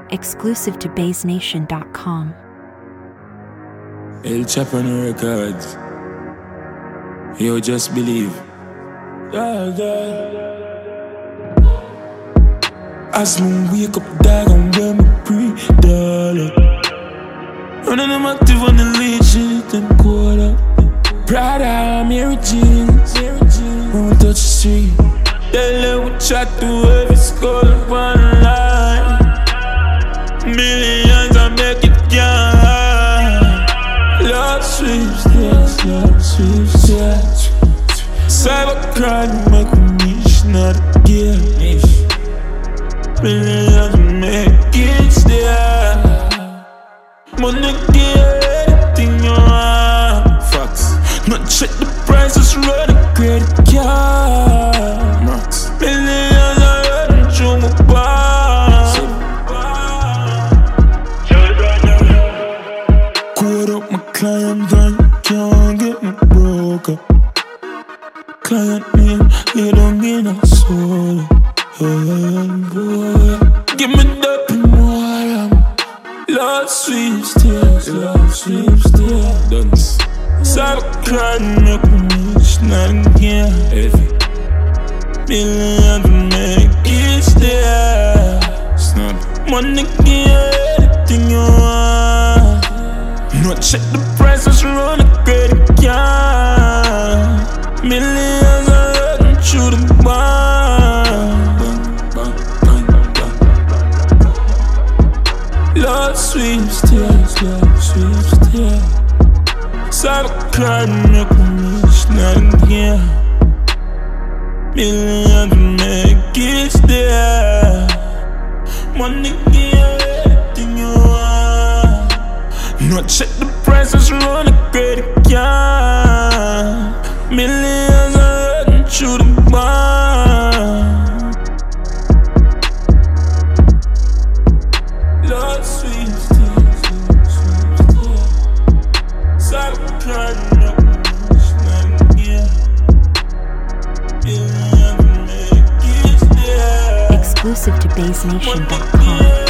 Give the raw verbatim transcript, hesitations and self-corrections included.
Exclusive to Bass Nation dot com. El Chapano Records. You just believe. Yeah, yeah. As me wake up, dog, and wear my pre-dollar. Running them active on the lead shit and quarter. Prada, Mary Jeans. When we touch the street, they let we chat to every skull one line. Millions I make it count. Love sweeps, yes, love sweeps, yes. Cybercrime make me niche, not a gear. Millions I make it there. Money get everything you want. Facts. Not check the prices, run a credit card. Max. Millions I run through my bar. Caught up my client and can't get me broke up. Client name, you don't get no soul. Hey, boy, give me that and more. Love sweeps tears, love sweeps tears. Dance. Cybercrime make me niche, not again. Heavy. Millions to make it there. Snap. Money get everything you want. No check the prices, run a credit card. Millions are running through the bar. Love sweeps tears, love sweeps tears. Cybercrime make me niche, not again. Millions to make it there. Money get everything you want. No check the prices, run a credit card. Millions are running through the bar. Love sweeps tears, love sweeps tears. Cybercrime make me niche, not again. Millions to make it there. Exclusive to Bass Nation dot com.